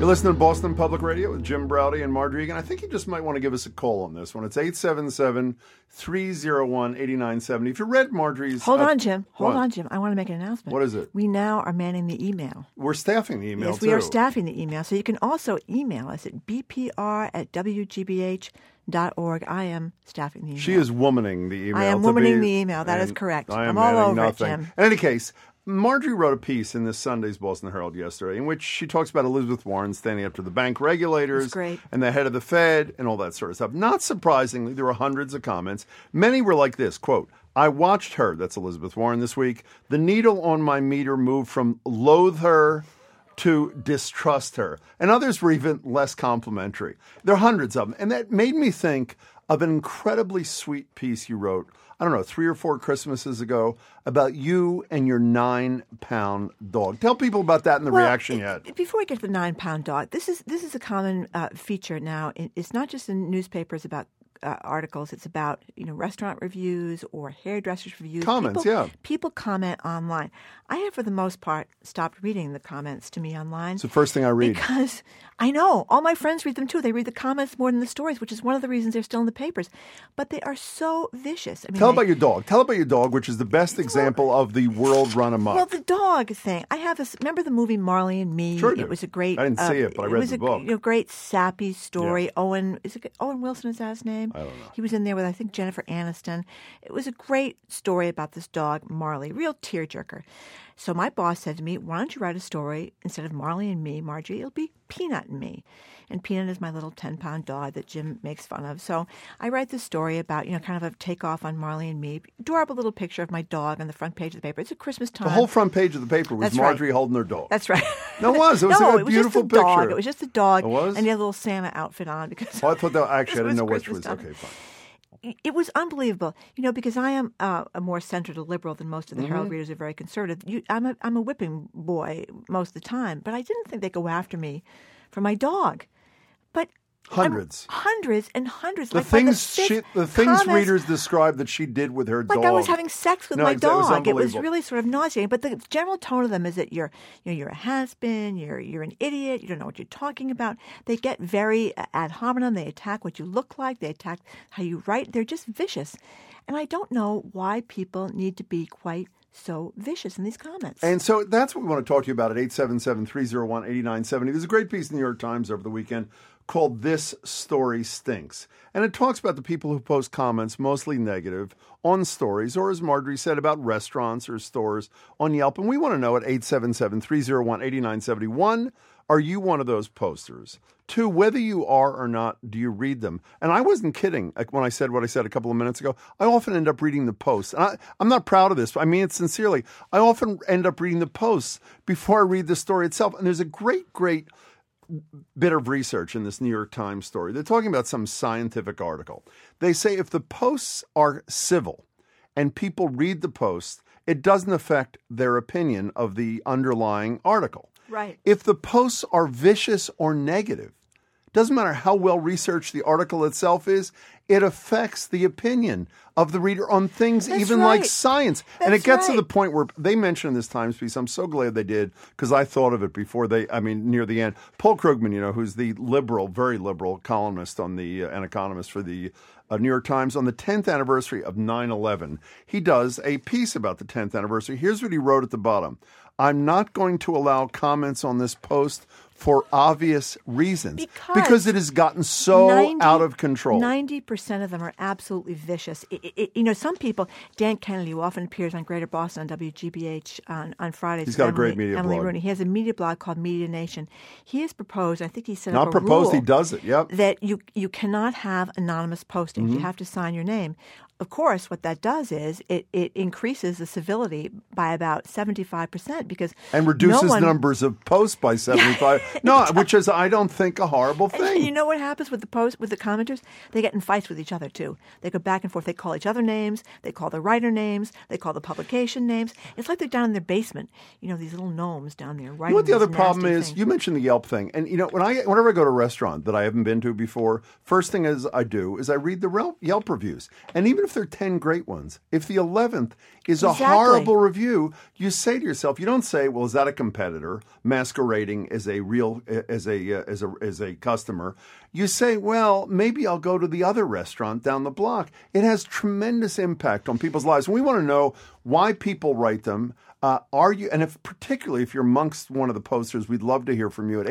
You're listening to Boston Public Radio with Jim Browdy and Margery Egan. I think you just might want to give us a call on this one. It's 877-301-8970. If you read Margery's... Hold on, Jim. I want to make an announcement. What is it? We now are manning the email. We're staffing the email, yes, too. Yes, we are staffing the email. So you can also email us at bpr@wgbh.org. I am staffing the email. She is womaning the email. I am womaning the email. That is correct. I'm all over nothing. it, Jim. In any case... Margery wrote a piece in this Sunday's Boston Herald yesterday in which she talks about Elizabeth Warren standing up to the bank regulators and the head of the Fed and all that sort of stuff. Not surprisingly, there were hundreds of comments. Many were like this, quote, I watched her, that's Elizabeth Warren this week, the needle on my meter moved from loathe her to distrust her. And others were even less complimentary. There are hundreds of them. And that made me think of an incredibly sweet piece you wrote, I don't know, 3 or 4 Christmases ago about you and your 9-pound dog. Tell people about that and the reaction you had. Before we get to the 9-pound dog, this is a common feature now. It's not just in newspapers about articles. It's about restaurant reviews or hairdressers reviews. Comments, People comment online. I have, for the most part, stopped reading the comments to me online. It's the first thing I read. Because I know. All my friends read them, too. They read the comments more than the stories, which is one of the reasons they're still in the papers. But they are so vicious. Tell about your dog. Tell about your dog, which is the best example of the world run amok. Well, the dog thing. Remember the movie Marley and Me? Sure. It was a great... I didn't see it, but I read the book. It was a great sappy story. Yeah. Owen Wilson is that his name? I don't know. He was in there with, I think, Jennifer Aniston. It was a great story about this dog, Marley. Real tearjerker. So my boss said to me, why don't you write a story instead of Marley and Me, Margie? It'll be Peanut and Me. And Peanut is my little 10-pound dog that Jim makes fun of. So I write this story about, kind of a takeoff on Marley and Me. Adorable little picture of my dog on the front page of the paper. It's a Christmas time. The whole front page of the paper was Margery holding her dog. That's right. No, it was. It was a beautiful picture. Dog. It was just a dog. It was? And he had a little Santa outfit on. Because I thought that actually I didn't know which was. Time. Okay, fine. It was unbelievable, because I am a more centered liberal than most of the Herald readers are very conservative. I'm a whipping boy most of the time, but I didn't think they'd go after me for my dog. But hundreds and hundreds. The things readers described that she did with her dog. Like I was having sex with my dog. It was unbelievable. really sort of nauseating. But the general tone of them is that you're a has-been, you're an idiot, you don't know what you're talking about. They get very ad hominem. They attack what you look like. They attack how you write. They're just vicious. And I don't know why people need to be quite so vicious in these comments. And so that's what we want to talk to you about at 877-301-8970. There's a great piece in the New York Times over the weekend called This Story Stinks. And it talks about the people who post comments, mostly negative, on stories, or as Margery said, about restaurants or stores on Yelp. And we want to know at 877-301-8971, are you one of those posters? 2, whether you are or not, do you read them? And I wasn't kidding when I said what I said a couple of minutes ago. I often end up reading the posts. And I'm not proud of this, but I mean it sincerely. I often end up reading the posts before I read the story itself. And there's a great bit of research in this New York Times story. They're talking about some scientific article. They say if the posts are civil and people read the posts, it doesn't affect their opinion of the underlying article. Right. If the posts are vicious or negative, doesn't matter how well researched the article itself is, it affects the opinion of the reader on things like science. And it gets to the point where they mention in this Times piece, I'm so glad they did, because I thought of it before near the end. Paul Krugman, who's the very liberal columnist on an economist for the New York Times, on the 10th anniversary of 9/11, he does a piece about the 10th anniversary. Here's what he wrote at the bottom. I'm not going to allow comments on this post for obvious reasons. Because it has gotten so out of control. 90% of them are absolutely vicious. Some people, Dan Kennedy, who often appears on Greater Boston on WGBH on Fridays. He's got a great media Emily blog. Rooney. He has a media blog called Media Nation. He has proposed, I think he set up a rule. He does it, yep. That you cannot have anonymous postings. You have to sign your name. Of course, what that does is it increases the civility by about 75% because and reduces numbers of posts by 75. No, which is I don't think a horrible thing. And you know what happens with the commenters? They get in fights with each other too. They go back and forth. They call each other names. They call the writer names. They call the publication names. It's like they're down in their basement. These little gnomes down there writing. You know what the other problem is? You mentioned the Yelp thing, and whenever I go to a restaurant that I haven't been to before, first thing I do is I read the Yelp reviews, and even if there are 10 great ones, if the 11th is a Exactly. horrible review, you say to yourself, you don't say, well, is that a competitor masquerading as a real, as a customer? You say, well, maybe I'll go to the other restaurant down the block. It has tremendous impact on people's lives. And we want to know why people write them. Particularly if you're amongst one of the posters, we'd love to hear from you at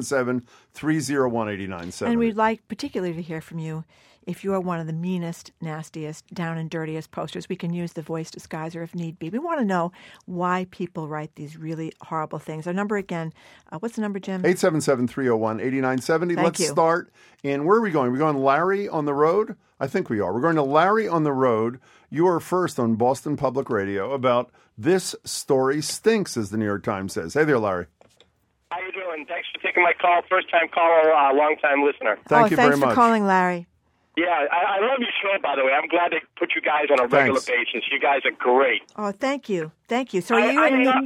877-301-8970. And we'd like particularly to hear from you if you are one of the meanest, nastiest, down and dirtiest posters. We can use the voice disguiser if need be. We want to know why people write these really horrible things. Our number again, what's the number, Jim? 877-301-8970. Let's you. start. And where are we going? Are we going Larry on the road? I think we are. We're going to Larry on the road. You are first on Boston Public Radio about This Story Stinks, as the New York Times says. Hey there, Larry. How you doing? Thanks for taking my call. First-time caller, long-time listener. Thank you very much. Thanks for calling, Larry. Yeah, I love your show, by the way. I'm glad they put you guys on a regular basis. You guys are great. Oh, thank you. Thank you. So are you in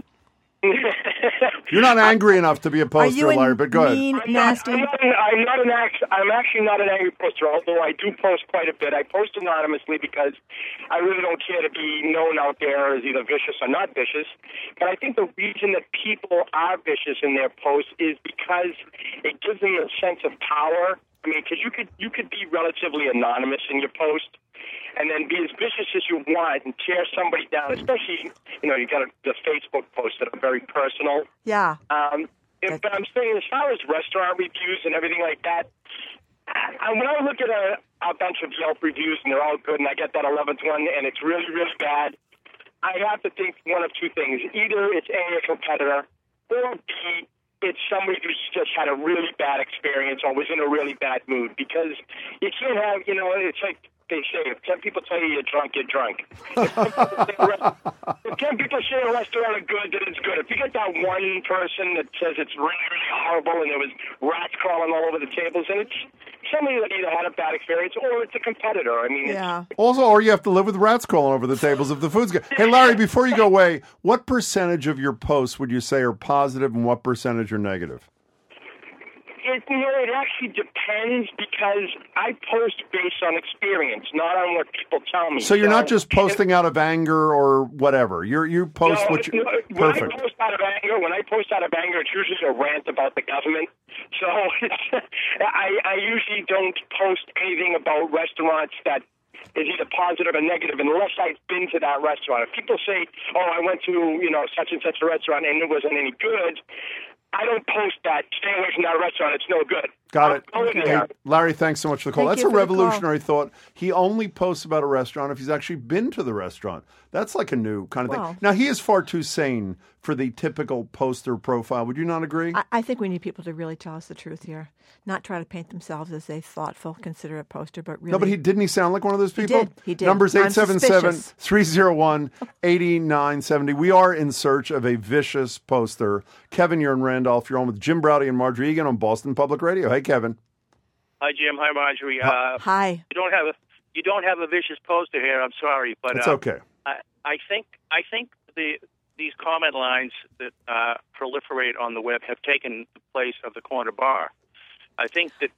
You're not angry enough to be a poster, Larry, but go ahead. Nasty? I'm actually not an angry poster, although I do post quite a bit. I post anonymously because I really don't care to be known out there as either vicious or not vicious. But I think the reason that people are vicious in their posts is because it gives them a sense of power. I mean, because you could be relatively anonymous in your post and then be as vicious as you want and tear somebody down, especially, you got the Facebook posts that are very personal. Yeah. But I'm saying as far as restaurant reviews and everything like that, when I look at a bunch of Yelp reviews and they're all good and I get that 11th one and it's really, really bad, I have to think one of two things. Either it's A, a competitor, or B, it's somebody who's just had a really bad experience or was in a really bad mood, because you can't have, it's like they say, if 10 people tell you you're drunk, you're drunk. If 10 people say a restaurant is good, then it's good. If you get that one person that says it's really, really horrible and there was rats crawling all over the tables, and it's somebody that either had a bad experience or it's a competitor. I mean, yeah. Also, or you have to live with rats crawling over the tables if the food's good. Hey, Larry, before you go away, what percentage of your posts would you say are positive and what percentage are negative? It actually depends, because I post based on experience, not on what people tell me. So you're not just posting out of anger or whatever. You post what you perfect. When I post out of anger, it's usually a rant about the government. So I usually don't post anything about restaurants that is either positive or negative unless I've been to that restaurant. If people say, "Oh, I went to such and such a restaurant and it wasn't any good," I don't post that. Stay away from that restaurant. It's no good. Got it. Hey, Larry, thanks so much for the call. That's a revolutionary thought. He only posts about a restaurant if he's actually been to the restaurant. That's like a new kind of thing. Now, he is far too sane for the typical poster profile. Would you not agree? I think we need people to really tell us the truth here. Not try to paint themselves as a thoughtful, considerate poster, but really... No, but didn't he sound like one of those people? He did. Number's 877-301-8970. We are in search of a vicious poster. Kevin, you're in Randolph. You're on with Jim Browdy and Marjorie Egan on Boston Public Radio. Hey, Kevin. Hi, Jim. Hi, Marjorie. Hi. You don't have a vicious poster here. I'm sorry, but it's okay. I think these comment lines that proliferate on the web have taken the place of the corner bar. I think that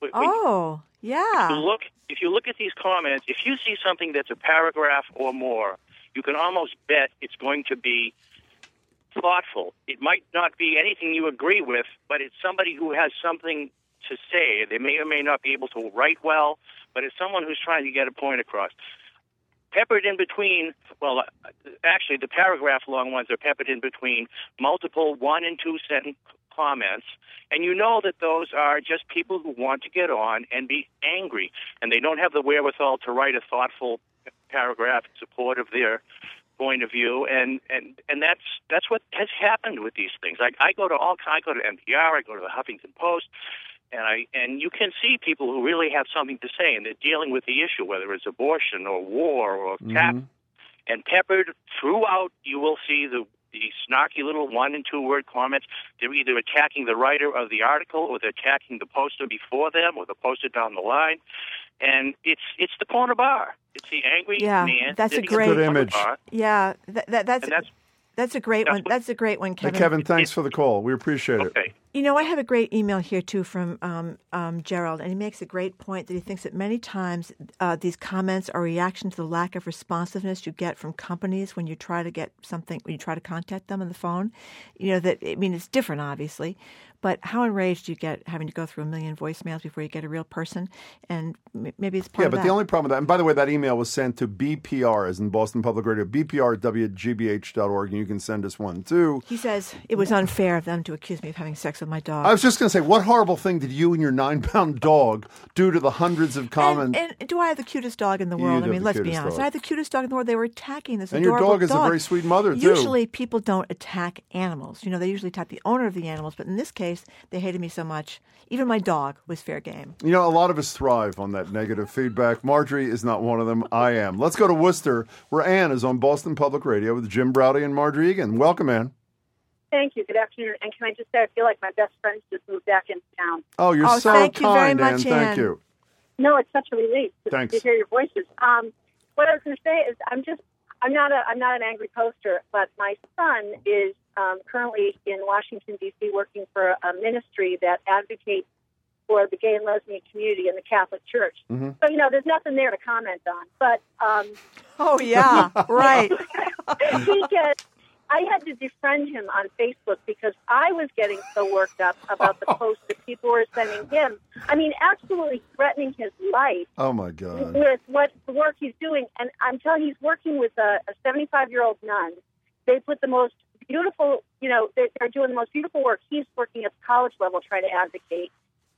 if you look at these comments, if you see something that's a paragraph or more, you can almost bet it's going to be thoughtful. It might not be anything you agree with, but it's somebody who has something to say. They may or may not be able to write well, but it's someone who's trying to get a point across. Peppered in between, actually the paragraph-long ones are peppered in between multiple 1- and 2-sentence comments, and you know that those are just people who want to get on and be angry, and they don't have the wherewithal to write a thoughtful paragraph in support of their point of view, and that's what has happened with these things. I go to NPR, I go to the Huffington Post, and you can see people who really have something to say, and they're dealing with the issue, whether it's abortion or war or tax. And peppered throughout, you will see the snarky little 1- and 2-word comments. They're either attacking the writer of the article, or they're attacking the poster before them, or the poster down the line. And it's the corner bar. It's the angry man. That's a great image. Yeah, that's a great one. That's a great one, Kevin. Hey, Kevin, thanks for the call. We appreciate it. Okay. You know, I have a great email here, too, from Gerald, and he makes a great point that he thinks that many times these comments are a reaction to the lack of responsiveness you get from companies when you try to get something, when you try to contact them on the phone. You know, that, I mean, it's different, obviously, but how enraged do you get having to go through a million voicemails before you get a real person? And maybe it's part of that. Yeah, but the only problem with that, and by the way, that email was sent to BPR, as in Boston Public Radio, bpr@wgbh.org, and you can send us one, too. He says it was unfair of them to accuse me of having sex with my dog. I was just going to say, what horrible thing did you and your 9-pound dog do to the hundreds of comments? And do I have the cutest dog in the world? I mean, let's be honest. Dog. I have the cutest dog in the world. They were attacking this and adorable dog. And your dog is a very sweet mother, too. Usually people don't attack animals. You know, they usually attack the owner of the animals. But in this case, they hated me so much. Even my dog was fair game. You know, a lot of us thrive on that negative feedback. Marjorie is not one of them. I am. Let's go to Worcester, where Ann is on Boston Public Radio with Jim Braude and Marjorie Egan. Welcome, Ann. Thank you. Good afternoon. And can I just say, I feel like my best friends just moved back into town. Oh, you're so thank kind, you very much, Ann. Thank you. No, it's such a relief Thanks. to hear your voices. What I was going to say is, I'm not an angry poster, but my son is currently in Washington, D.C., working for a ministry that advocates for the gay and lesbian community in the Catholic Church. Mm-hmm. So, you know, there's nothing there to comment on. But oh, yeah, right. I had to defriend him on Facebook because I was getting so worked up about the posts that people were sending him. I mean, absolutely threatening his life. Oh, my God. With what the work he's doing. And I'm telling you, he's working with a 75-year-old nun. They put the most beautiful, you know, they're doing the most beautiful work. He's working at the college level trying to advocate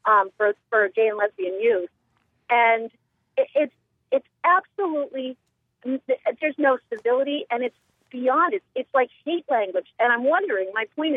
for gay and lesbian youth. And it's absolutely, there's no civility, and it's beyond it. It's like hate language. And I'm wondering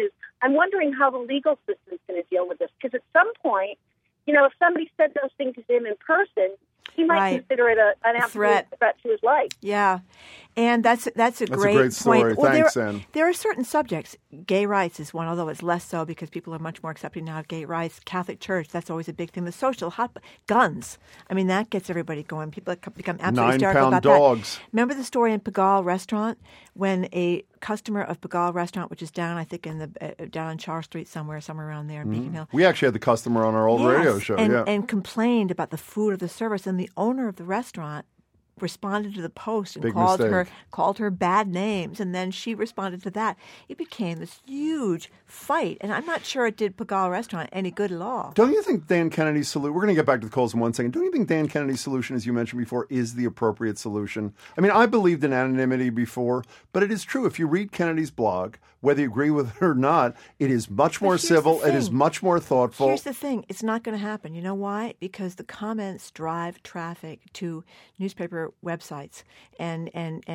how the legal system is going to deal with this. Because at some point, you know, if somebody said those things to him in person, he might consider it an absolute threat to his life. Yeah. And that's a great story. Point. Well, thanks, Ann. There are certain subjects. Gay rights is one, although it's less so because people are much more accepting now of gay rights. Catholic Church, that's always a big thing. The social guns. I mean, that gets everybody going. People become absolutely hysterical about dogs. That. Remember the story in Pigalle Restaurant when a customer of Pigalle Restaurant, which is down, I think, down on Charles Street somewhere around there in Beacon Hill. We actually had the customer on our old radio show. And complained about the food or the service, and the owner of the restaurant responded to the post and called her bad names, and then she responded to that. It became this huge fight, and I'm not sure it did Pigalle Restaurant any good at all. Don't you think Dan Kennedy's solution, we're going to get back to the calls in 1 second, don't you think Dan Kennedy's solution, as you mentioned before, is the appropriate solution? I mean, I believed in anonymity before, but it is true. If you read Kennedy's blog, whether you agree with it or not, it is much more civil. It is much more thoughtful. Here's the thing. It's not going to happen. You know why? Because the comments drive traffic to newspaper websites and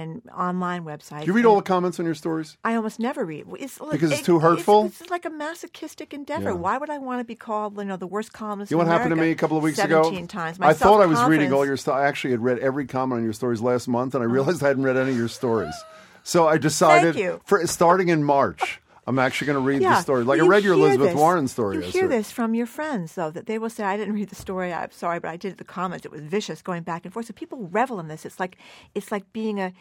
online websites. Do you read all the comments on your stories? I almost never read. Because it's too hurtful? It's like a masochistic endeavor. Yeah. Why would I want to be called, the worst columnist in America? You know what happened to me a couple of weeks ago? 17 times. I thought I was reading all your stuff. I actually had read every comment on your stories last month, and I realized I hadn't read any of your stories. So I decided, starting in March, I'm actually going to read the story. Like I read your Elizabeth Warren story. You hear this from your friends, though, that they will say, I didn't read the story. I'm sorry, but I did the comments. It was vicious going back and forth. So people revel in this. It's like being a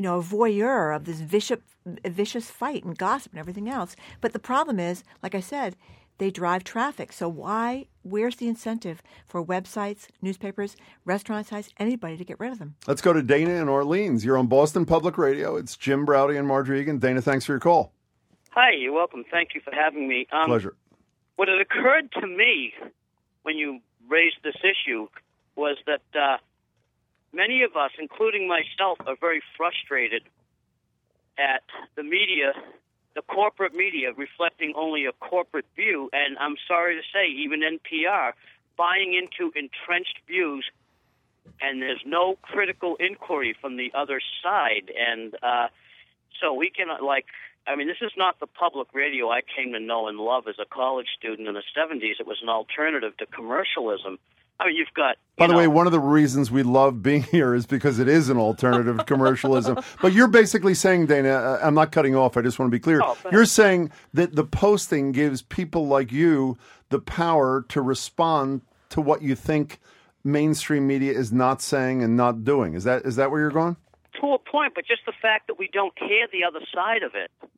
voyeur of this vicious fight and gossip and everything else. But the problem is, like I said, they drive traffic. So where's the incentive for websites, newspapers, restaurant sites, anybody to get rid of them? Let's go to Dana in Orleans. You're on Boston Public Radio. It's Jim Braude and Marjorie Egan. Dana, thanks for your call. Hi, you're welcome. Thank you for having me. Pleasure. What had occurred to me when you raised this issue was that many of us, including myself, are very frustrated at the media, the corporate media, reflecting only a corporate view, and I'm sorry to say, even NPR, buying into entrenched views, and there's no critical inquiry from the other side. And so we can, this is not the public radio I came to know and love as a college student in the 70s. It was an alternative to commercialism. I mean, you've got... By the way, one of the reasons we love being here is because it is an alternative to commercialism. But you're basically saying, Dana, I'm not cutting off, I just want to be clear. You're saying that the posting gives people like you the power to respond to what you think mainstream media is not saying and not doing. Is that where you're going? To a point, but just the fact that we don't hear the other side of it.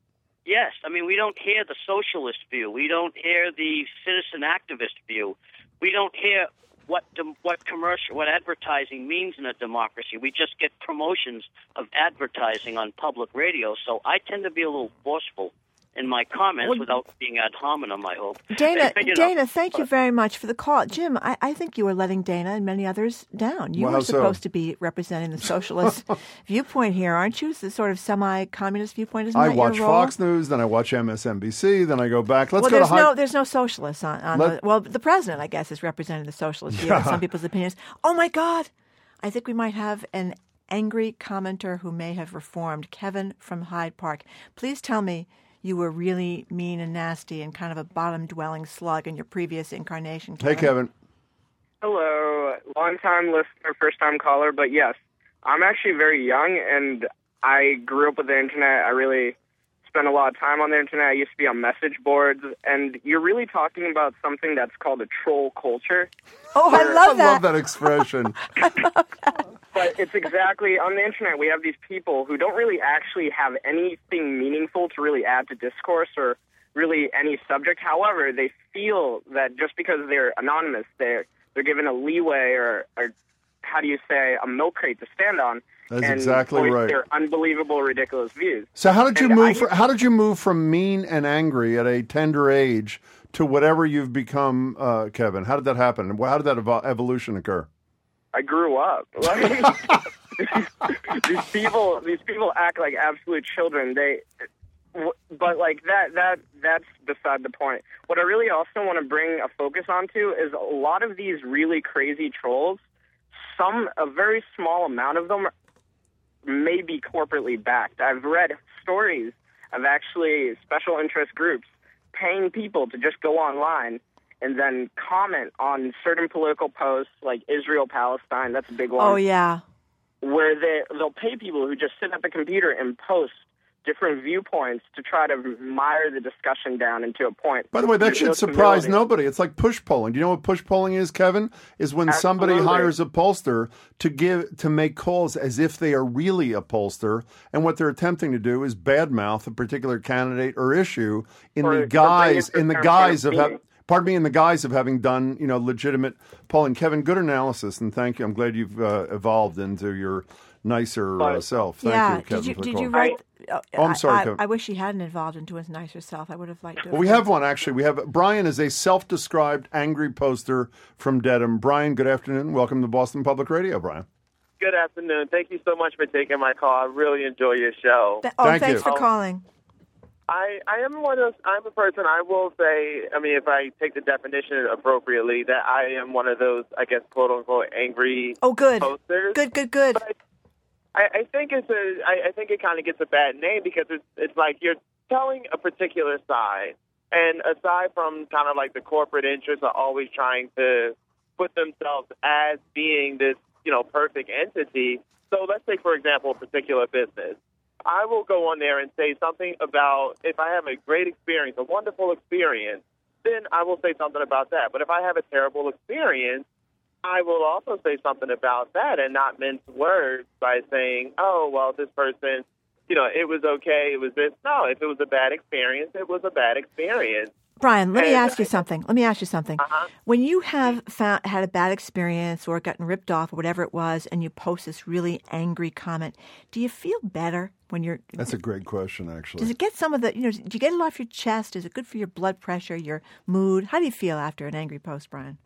Yes, I mean, we don't hear the socialist view. We don't hear the citizen activist view. We don't hear what advertising means in a democracy. We just get promotions of advertising on public radio. So I tend to be a little forceful in my comments without being ad hominem, I hope. Dana, thank you very much for the call. Jim, I think you were letting Dana and many others down. You were supposed to be representing the socialist viewpoint here, aren't you? It's the sort of semi-communist viewpoint, isn't that your role? I watch Fox News, then I watch MSNBC, then I go back. There's no socialists on the president, I guess, is representing the socialist view in some people's opinions. Oh, my God. I think we might have an angry commenter who may have reformed. Kevin from Hyde Park. Please tell me you were really mean and nasty and kind of a bottom-dwelling slug in your previous incarnation, Kevin. Hey, Kevin. Hello. Long-time listener, first-time caller. But yes, I'm actually very young, and I grew up with the Internet. I really spent a lot of time on the Internet. I used to be on message boards. And you're really talking about something that's called a troll culture. Oh, I love that. I love that expression. But it's exactly, on the Internet, we have these people who don't really actually have anything meaningful to really add to discourse or really any subject. However, they feel that just because they're anonymous, they're given a leeway or how do you say, a milk crate to stand on. That's exactly right. Their unbelievable, ridiculous views. So how did you move from mean and angry at a tender age to whatever you've become, Kevin? How did that happen? How did that evolution occur? I grew up. These people act like absolute children. But like that's beside the point. What I really also want to bring a focus onto is a lot of these really crazy trolls. A very small amount of them may be corporately backed. I've read stories of actually special interest groups paying people to just go online and then comment on certain political posts like Israel-Palestine. That's a big one. Oh, yeah. Where they'll pay people who just sit at the computer and post different viewpoints to try to mire the discussion down into a point. By the way, that should surprise nobody. It's like push polling. Do you know what push polling is, Kevin? Is when somebody hires a pollster to make calls as if they are really a pollster, and what they're attempting to do is badmouth a particular candidate or issue in the guise of having done, legitimate polling. Kevin, good analysis, and thank you. I'm glad you've evolved into your nicer self. Thank you, Kevin. Did you write? I'm sorry, Kevin. I wish he hadn't evolved into his nicer self. I would have liked to. Well, we have one, actually. We have Brian is a self-described angry poster from Dedham. Brian, good afternoon. Welcome to Boston Public Radio, Brian. Good afternoon. Thank you so much for taking my call. I really enjoy your show. Thanks for calling. I am I'm a person, I will say, if I take the definition appropriately, that I am one of those, I guess, quote-unquote, angry posters. Good. But I think I think it kind of gets a bad name because it's like you're telling a particular side, and aside from kind of like the corporate interests are always trying to put themselves as being this, perfect entity. So let's take, for example, a particular business. I will go on there and say something about if I have a great experience, a wonderful experience, then I will say something about that. But if I have a terrible experience, I will also say something about that and not mince words by saying, oh, well, this person, it was okay, it was this. No, if it was a bad experience, it was a bad experience. Brian, let me ask you something. Uh-huh. When you have had a bad experience or gotten ripped off or whatever it was, and you post this really angry comment, do you feel better when you're... That's a great question, actually. Does it get some of the, do you get it off your chest? Is it good for your blood pressure, your mood? How do you feel after an angry post, Brian?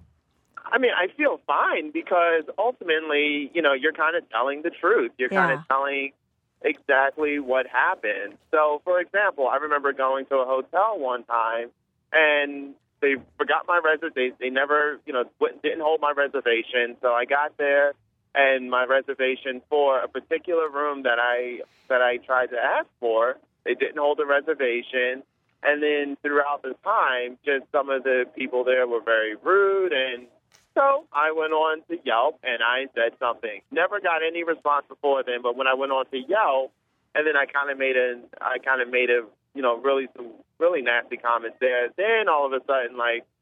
I feel fine because ultimately, you're kind of telling the truth. You're kind of telling exactly what happened. So, for example, I remember going to a hotel one time, and they forgot my reservation. They never, didn't hold my reservation. So I got there, and my reservation for a particular room that I tried to ask for, they didn't hold the reservation. And then throughout the time, just some of the people there were very rude, and so I went on to Yelp, and I said something. Never got any response before then, but when I went on to Yelp, and then I kind of made some really nasty comments there. Then all of a sudden,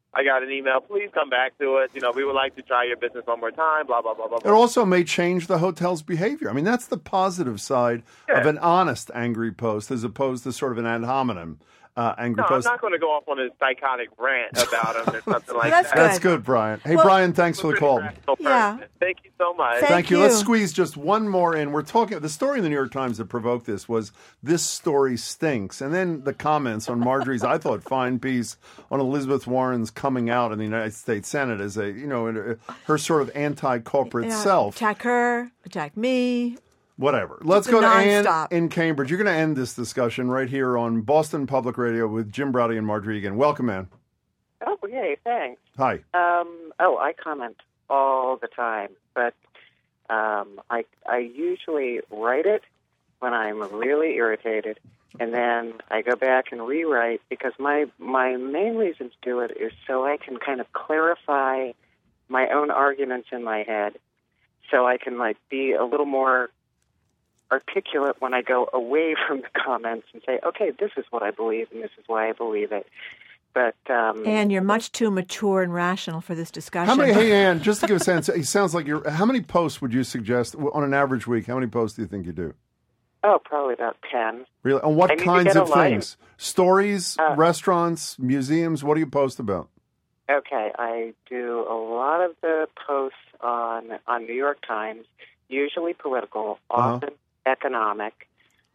I got an email, please come back to us. We would like to try your business one more time, blah, blah, blah, blah, blah. It also may change the hotel's behavior. I mean, that's the positive side of an honest angry post as opposed to sort of an ad hominem angry post. I'm not going to go off on a psychotic rant about him or something like That's that. good. That's good, Brian. Hey, Brian, thanks for the call. Yeah. Thank you so much. Thank you. you. Let's squeeze just one more in. We're talking. The story in the New York Times that provoked this was "This story stinks," and then the comments on Marjorie's, I thought, fine piece on Elizabeth Warren's coming out in the United States Senate as her sort of anti-corporate self. Attack her, attack me. Whatever. Let's go to Ann in Cambridge. You're going to end this discussion right here on Boston Public Radio with Jim Braude and Marjorie Egan. Welcome, Ann. Oh, yay, thanks. Hi. I comment all the time, but I usually write it when I'm really irritated, and then I go back and rewrite because my main reason to do it is so I can kind of clarify my own arguments in my head, so I can be a little more articulate when I go away from the comments and say, okay, this is what I believe and this is why I believe it. But Ann, you're much too mature and rational for this discussion. Hey, Ann, just to give a sense, it sounds like how many posts would you suggest on an average week? How many posts do you think you do? Oh, probably about 10. Really? On what kinds of things? Stories, restaurants, museums? What do you post about? Okay, I do a lot of the posts on New York Times, usually political, often economic.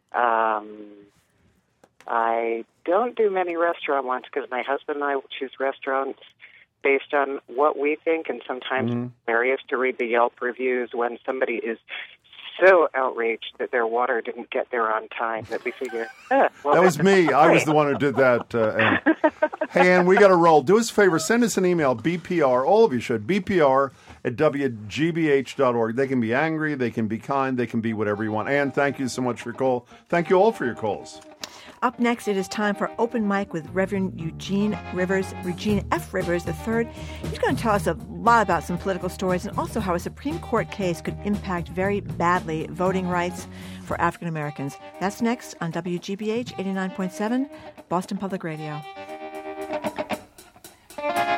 I don't do many restaurant ones because my husband and I will choose restaurants based on what we think, and sometimes it's hilarious to read the Yelp reviews when somebody is so outraged that their water didn't get there on time that we figure, that was me. I was the one who did that. Ann. Hey, Ann, we got to roll. Do us a favor. Send us an email, BPR. All of you should. BPR@WGBH.org. They can be angry. They can be kind. They can be whatever you want. Ann, thank you so much for your call. Thank you all for your calls. Up next, it is time for Open Mic with Reverend Eugene F. Rivers III. He's going to tell us a lot about some political stories and also how a Supreme Court case could impact very badly voting rights for African Americans. That's next on WGBH 89.7, Boston Public Radio.